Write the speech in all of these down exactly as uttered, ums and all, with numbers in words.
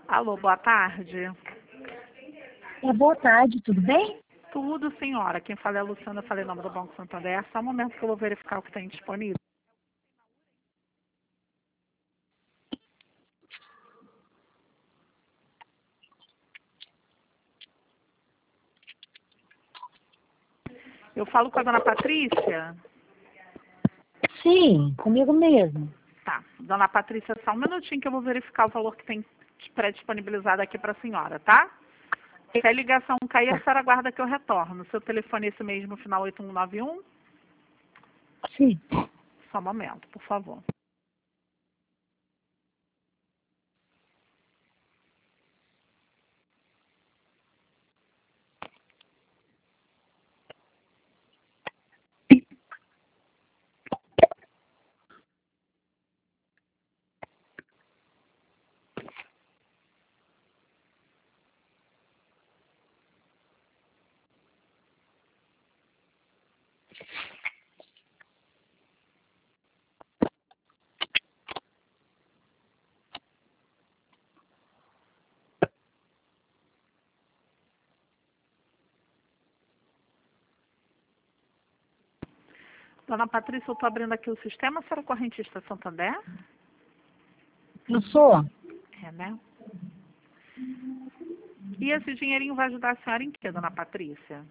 Alô, boa tarde. É, boa tarde, tudo bem? Tudo, senhora. Quem fala é a Luciana, eu falei em nome do Banco Santander. Só um momento que eu vou verificar o que tem disponível. Eu falo com a dona Patrícia? Sim, comigo mesmo. Tá. Dona Patrícia, só um minutinho que eu vou verificar o valor que tem pré-disponibilizado aqui para a senhora, tá? Se a ligação cair, a senhora aguarda que eu retorno. Seu telefone é esse mesmo, final oito um nove um? Sim. Só um momento, por favor. Dona Patrícia, eu estou abrindo aqui o sistema. A senhora é correntista Santander? Eu sou? É, né? E esse dinheirinho vai ajudar a senhora em quê, dona Patrícia?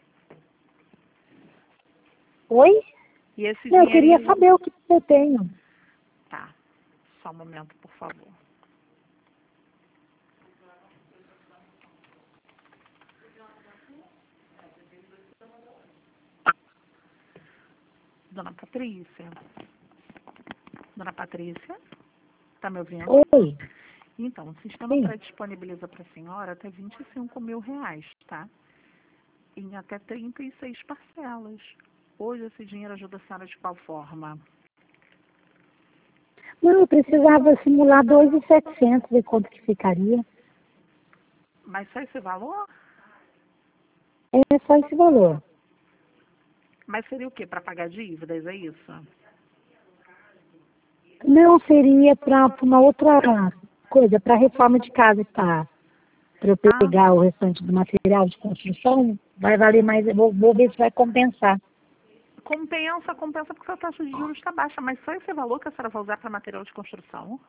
Oi? E esse Não, eu queria dinheirinho... saber o que eu tenho. Tá. Só um momento, por favor. Dona Patrícia? Dona Patrícia? Tá me ouvindo? Oi? Então, o sistema Sim. pré-disponibiliza para a senhora até vinte e cinco mil reais, tá? Em até trinta e seis parcelas. Hoje esse dinheiro ajuda a senhora de qual forma? Não, eu precisava simular dois mil e setecentos, ver quanto que ficaria. Mas só esse valor? É só esse valor. Mas seria o quê? Para pagar dívidas, é isso? Não, seria para uma outra coisa, para reforma de casa, tá? Para eu Ah, pegar o restante do material de construção, vai valer mais, eu vou, vou ver se vai compensar. compensa, compensa porque a taxa de juros está baixa, mas só esse valor que a senhora vai usar para material de construção?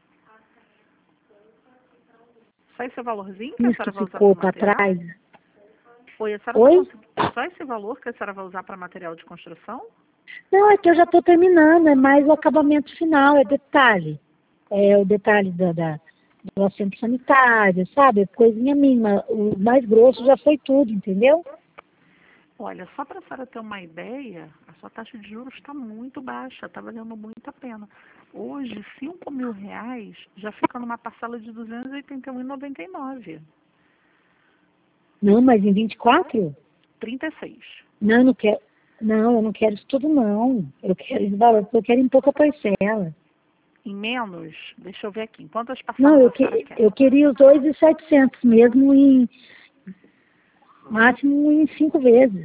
Só esse valorzinho que a Isso senhora que vai usar para ficou para material? trás. Oi, a senhora está Oi? conseguindo só esse valor que a senhora vai usar para material de construção? Não, é que eu já estou terminando, é mais o acabamento final, é detalhe. É o detalhe da, da, do assento sanitário, sabe? Coisinha mínima. O mais grosso já foi tudo, entendeu? Olha, só para a senhora ter uma ideia, a sua taxa de juros está muito baixa, está valendo muito a pena. Hoje, cinco mil reais já fica numa parcela de duzentos e oitenta e um reais e noventa e nove centavos. Não, mas em vinte e quatro? trinta e seis. Não, eu não quero. Não, eu não quero isso tudo, não. Eu quero esse valor, porque eu quero em pouca parcela. Em menos, deixa eu ver aqui, em quantas Não, parcelas eu, a senhora que, quer? eu queria os dois mil e setecentos mesmo, em máximo em cinco vezes.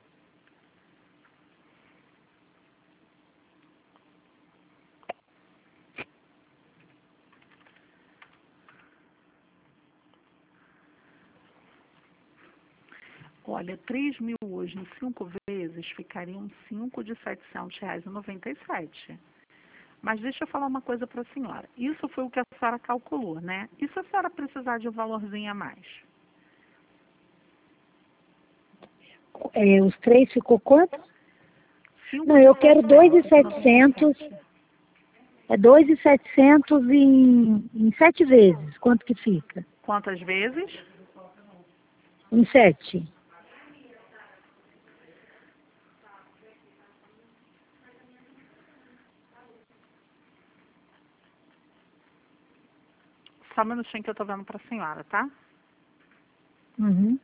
Olha, três mil hoje em cinco vezes ficariam cinco de setecentos reais e noventa e sete. Mas deixa eu falar uma coisa para a senhora. Isso foi o que a senhora calculou, né? E se a senhora precisar de um valorzinho a mais? É, os três ficou quanto? cinco Não, de eu quero dois mil e setecentos e noventa e setecentos. sete. É dois mil e setecentos em, em sete vezes. Quanto que fica? Quantas vezes? Em sete. Só um minutinho que eu tô vendo para a senhora, tá? Uhum.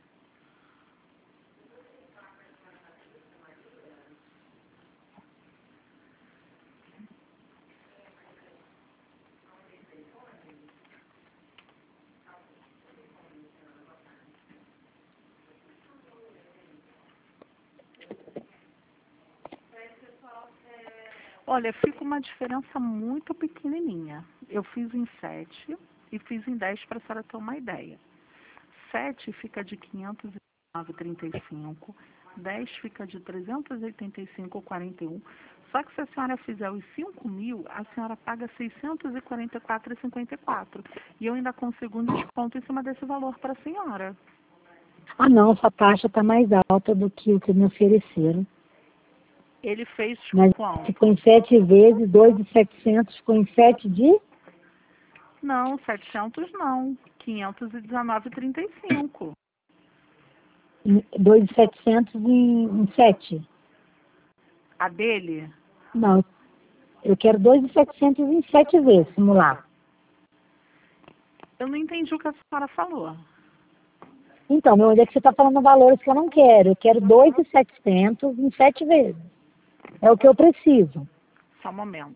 Olha, fica uma diferença muito pequenininha. Eu fiz em sete, e fiz em dez para a senhora ter uma ideia. sete fica de quinhentos e nove vírgula trinta e cinco, dez fica de trezentos e oitenta e cinco vírgula quarenta e um. Só que se a senhora fizer os cinco mil, a senhora paga seiscentos e quarenta e quatro vírgula cinquenta e quatro. E eu ainda consigo um desconto em cima desse valor para a senhora. Ah, não, essa taxa está mais alta do que o que me ofereceram. Ele fez Mas quanto? ficou em sete vezes, dois mil e setecentos, ficou em sete de... Não, setecentos não. quinhentos e dezenove vírgula trinta e cinco. dois mil e setecentos em, em sete. A dele? Não, eu quero dois mil e setecentos em sete vezes, simular. Eu não entendi o que a senhora falou. Então, meu, onde é que você está falando valores que eu não quero? Eu quero dois mil e setecentos em sete vezes. É o que eu preciso. Só um momento.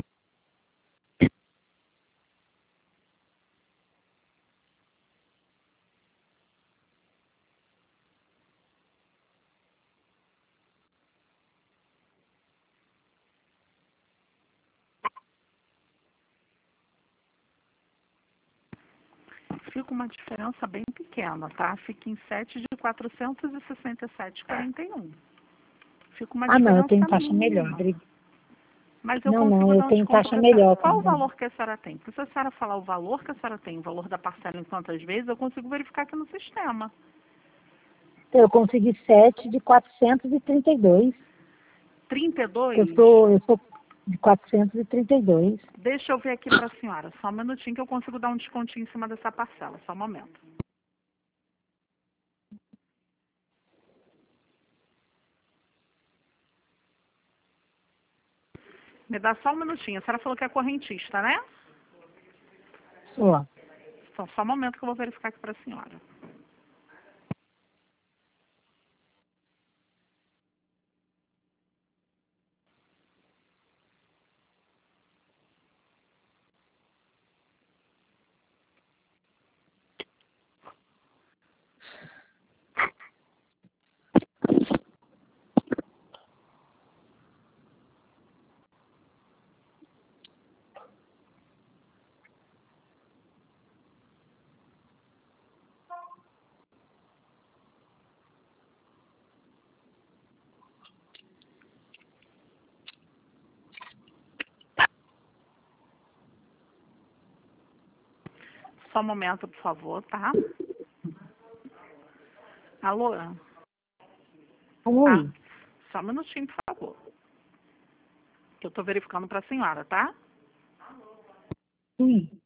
Fica uma diferença bem pequena, tá? Fica em sete de quatrocentos e sessenta e sete vírgula quarenta e um. Fica uma Ah, não, eu diferença tenho taxa mínima. melhor. Obrigada. Mas eu Não, consigo não, eu dar um tenho desconto taxa para a senhora. melhor. Qual o Também. valor que a senhora tem? Porque se a senhora falar o valor que a senhora tem, o valor da parcela em quantas vezes, eu consigo verificar aqui no sistema. Eu consegui sete de quatrocentos e trinta e dois. trinta e dois? Eu sou, eu sou de quatrocentos e trinta e dois. Deixa eu ver aqui para a senhora. Só um minutinho que eu consigo dar um descontinho em cima dessa parcela. Só um momento. Me dá só um minutinho. A senhora falou que é correntista, né? Só. Então, só um momento que eu vou verificar aqui para a senhora. Só um momento, por favor, tá? Alô? Vamos Ah, ir. só um minutinho, por favor. Que eu estou verificando para a senhora, tá? Sim.